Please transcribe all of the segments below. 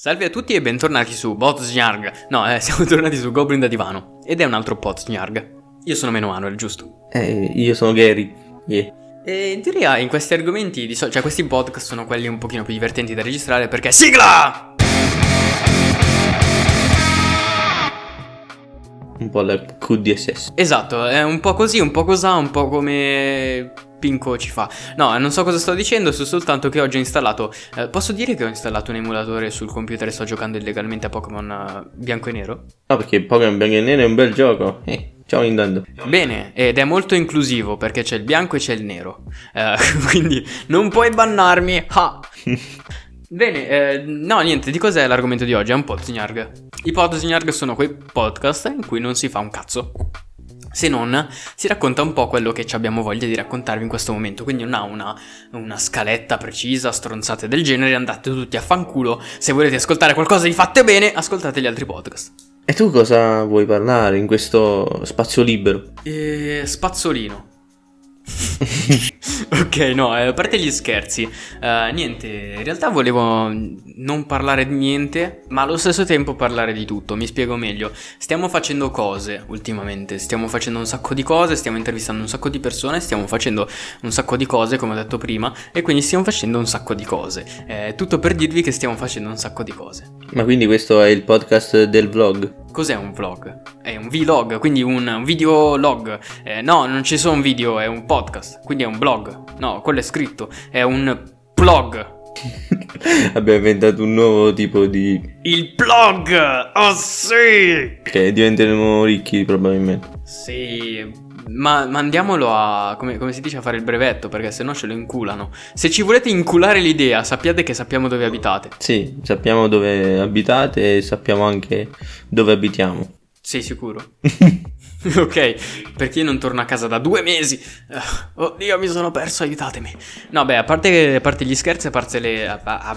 Salve a tutti e bentornati su Podsnarg. No, siamo tornati su Goblin da Divano. Ed è un altro Podsnarg. Io sono Manuel, giusto? Io sono Gary. Yeah. E in teoria in questi argomenti, cioè questi podcast sono quelli un pochino più divertenti da registrare perché sigla! Un po' la QDSS. Esatto, è un po' così, un po' cosà, un po' come Pinco ci fa. No, non so cosa sto dicendo, so soltanto che oggi ho installato... posso dire che ho installato un emulatore sul computer e sto giocando illegalmente a Pokémon bianco e nero? No, perché Pokémon bianco e nero è un bel gioco. Ciao Nintendo. Bene, ed è molto inclusivo perché c'è il bianco e c'è il nero. Quindi non puoi bannarmi. Ha! Bene, no niente, di cos'è l'argomento di oggi? È un Podsnarg. I Podsnarg sono quei podcast in cui non si fa un cazzo, se non si racconta un po' quello che ci abbiamo voglia di raccontarvi in questo momento. Quindi non ha una scaletta precisa, stronzate del genere, andate tutti a fanculo. Se volete ascoltare qualcosa di fatto bene, ascoltate gli altri podcast. E tu cosa vuoi parlare in questo spazio libero? Spazzolino. Ok, no, a parte gli scherzi, niente, in realtà volevo non parlare di niente, ma allo stesso tempo parlare di tutto. Mi spiego meglio. Stiamo facendo cose ultimamente, stiamo facendo un sacco di cose, stiamo intervistando un sacco di persone, stiamo facendo un sacco di cose, come ho detto prima, e quindi stiamo facendo un sacco di cose. Tutto per dirvi che stiamo facendo un sacco di cose. Ma quindi questo è il podcast del vlog? Cos'è un vlog? È un vlog, quindi un videolog. No, non ci sono video, è un podcast, quindi è un blog. No, quello è scritto, è un blog. Abbiamo inventato un nuovo tipo di... Il blog! Oh sì! Che diventeremo ricchi probabilmente. Sì, ma andiamolo a... come si dice, a fare il brevetto, perché sennò ce lo inculano. Se ci volete inculare l'idea, sappiate che sappiamo dove abitate. Sì, sappiamo dove abitate e sappiamo anche dove abitiamo. Sei sicuro? Ok, perché io non torno a casa da 2 mesi. Oddio, mi sono perso, aiutatemi. No, beh, a parte gli scherzi, a parte le...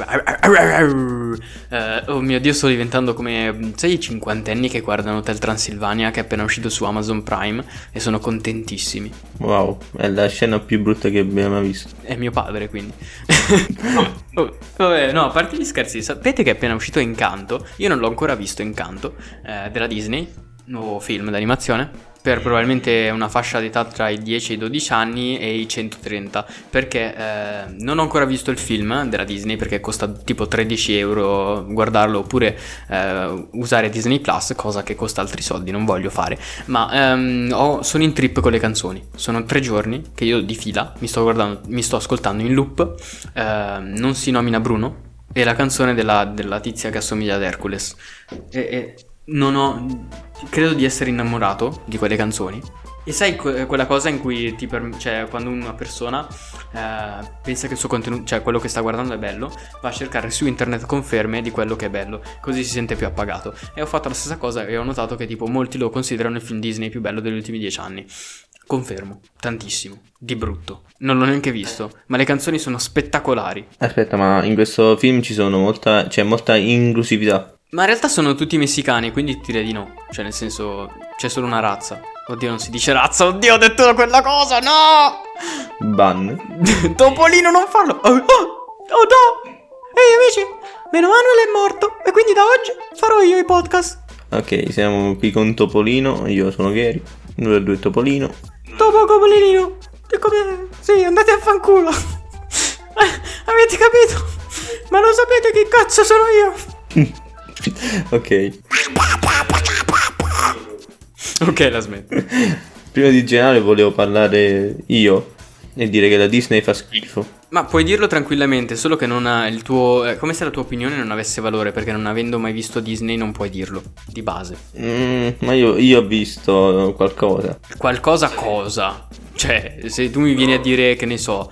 oh mio Dio, sto diventando come... sai, i cinquantenni che guardano Hotel Transilvania, che è appena uscito su Amazon Prime, e sono contentissimi. Wow, è la scena più brutta che abbiamo mai visto. È mio padre, quindi. Vabbè, no, a parte gli scherzi, sapete che è appena uscito Encanto? Io non l'ho ancora visto, Encanto, della Disney. Nuovo film d'animazione per probabilmente una fascia d'età tra i 10 e i 12 anni e i 130, perché non ho ancora visto il film della Disney perché costa tipo 13 euro guardarlo, oppure usare Disney Plus, cosa che costa altri soldi, non voglio fare, ma sono in trip con le canzoni. Sono 3 giorni che io di fila mi sto ascoltando in loop Non si nomina Bruno, e la canzone della tizia che assomiglia ad Hercules, e non ho... credo di essere innamorato di quelle canzoni. E sai quella cosa in cui cioè quando una persona pensa che il suo contenuto, cioè quello che sta guardando è bello, va a cercare su internet conferme di quello che è bello, così si sente più appagato. E ho fatto la stessa cosa e ho notato che tipo molti lo considerano il film Disney più bello degli ultimi 10 anni. Confermo, tantissimo, di brutto. Non l'ho neanche visto, ma le canzoni sono spettacolari. Aspetta, ma in questo film c'è molta inclusività. Ma in realtà sono tutti messicani, quindi direi di no. Cioè, nel senso, c'è solo una razza. Oddio, non si dice razza. Oddio, ho detto quella cosa, no! Ban. Topolino, non farlo. Oh no! Ehi amici, Manuel è morto e quindi da oggi farò io i podcast. Ok, siamo qui con Topolino. Io sono Gary. Lui è Topolino. Topolino. Sì, andate a fanculo. Avete capito? Ma lo sapete che cazzo sono io? Ok, la smetto. prima di generale volevo parlare io e dire che la Disney fa schifo. Ma puoi dirlo tranquillamente, solo che non ha il tuo... come se la tua opinione non avesse valore, perché non avendo mai visto Disney non puoi dirlo, di base. Ma io ho visto qualcosa. Qualcosa cosa? Cioè, se tu mi vieni a dire, che ne so,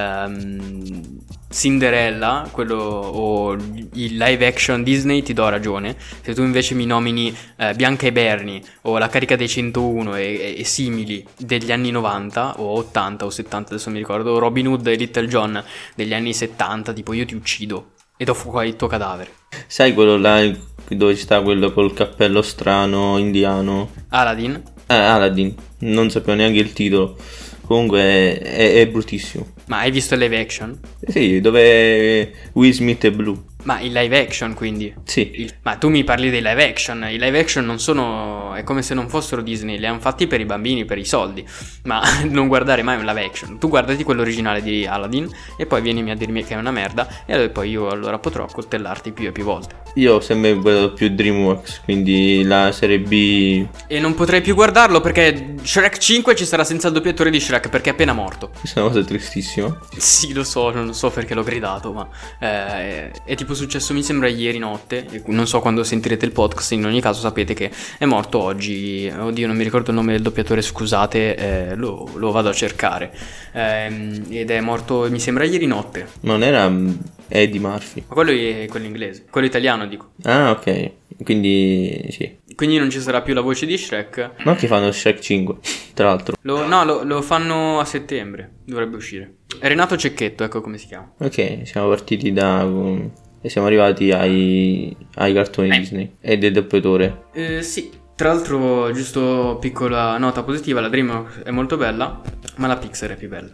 Cinderella, quello, o il live action Disney, ti do ragione. Se tu invece mi nomini Bianca e Bernie o La carica dei 101 e simili degli anni 90 o 80 o 70, adesso mi ricordo, Robin Hood e Little John degli anni 70, tipo io ti uccido e do fuoco al tuo cadavere. Sai quello là dove sta quello col cappello strano indiano? Aladdin? Aladdin, non sapevo neanche il titolo. Comunque è bruttissimo. Ma hai visto il live action? Sì, dove Will Smith è blu. Ma il live action, quindi? Sì. Ma tu mi parli dei live action. I live action non sono... È come se non fossero Disney. Li hanno fatti per i bambini, per i soldi. Ma non guardare mai un live action. Tu guardati quello originale di Aladdin e poi vienimi a dirmi che è una merda. E poi io allora potrò coltellarti più e più volte. Io ho sempre guardato più DreamWorks, quindi la serie B... E non potrei più guardarlo perché Shrek 5 ci sarà senza il doppiatore di Shrek, perché è appena morto. Questa è una cosa tristissima. Sì, lo so, non so perché l'ho gridato, ma è tipo successo, mi sembra, ieri notte. Non so quando sentirete il podcast, in ogni caso sapete che è morto oggi. Oddio, non mi ricordo il nome del doppiatore, scusate, lo vado a cercare. Ed è morto, mi sembra, ieri notte. Non era Eddie Murphy? Ma quello è quello inglese, quello italiano dico. Ah, ok, quindi sì. Quindi non ci sarà più la voce di Shrek. Ma che fanno Shrek 5, tra l'altro. Lo fanno a settembre, dovrebbe uscire. È Renato Cecchetto, ecco come si chiama. Ok, siamo partiti e siamo arrivati ai cartoni Disney e del doppiatore. Sì, tra l'altro, giusto piccola nota positiva, la DreamWorks è molto bella, ma la Pixar è più bella.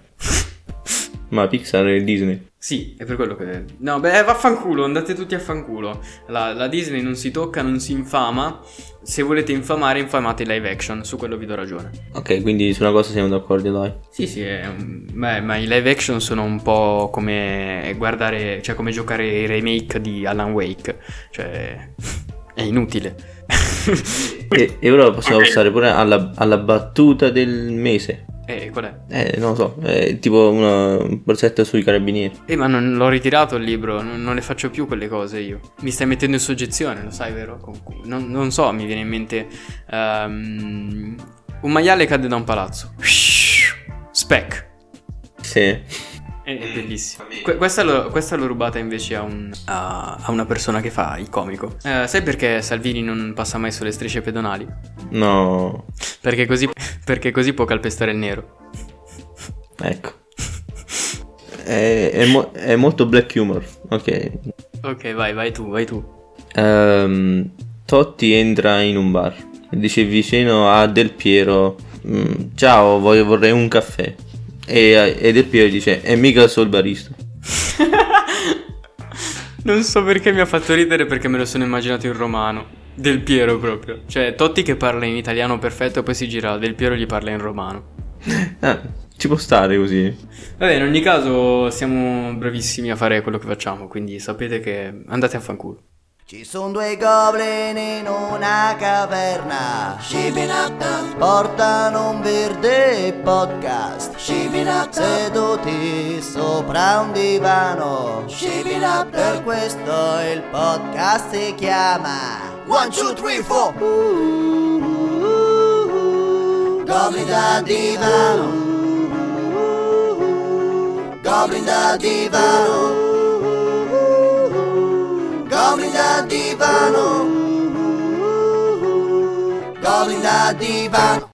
Ma Pixar è Disney? Sì, è per quello che... No, beh, vaffanculo, andate tutti a fanculo. La Disney non si tocca, non si infama. Se volete infamare, infamate i live action, su quello vi do ragione. Ok, quindi su una cosa siamo d'accordo, dai. Sì, ma i live action sono un po' come guardare, cioè come giocare i remake di Alan Wake. Cioè, è inutile. E ora possiamo passare pure alla battuta del mese. Qual è? Non lo so, è tipo una borsetta sui carabinieri. Ma non l'ho ritirato il libro, non le faccio più quelle cose io. Mi stai mettendo in soggezione, lo sai, vero? Non so, mi viene in mente un maiale cade da un palazzo. Speck. Sì. È bellissimo. Questa l'ho rubata invece a una persona che fa il comico. Sai perché Salvini non passa mai sulle strisce pedonali? No. Perché così può calpestare il nero. Ecco. È molto black humor. Ok. Ok, vai tu. Totti entra in un bar e dice vicino a Del Piero: ciao, vorrei un caffè. E Del Piero dice: e mica so il barista. Non so perché mi ha fatto ridere, perché me lo sono immaginato in romano. Del Piero proprio. Cioè Totti che parla in italiano perfetto e poi si gira, Del Piero gli parla in romano. Ci può stare così. Vabbè, in ogni caso siamo bravissimi a fare quello che facciamo, quindi sapete che andate a fanculo. Ci sono due goblin in una caverna, portano un verde podcast, seduti sopra un divano, per questo il podcast si chiama 1, 2, 3, 4 Goblin da divano, Goblin da divano, Goblin da divano, Goblin da divano.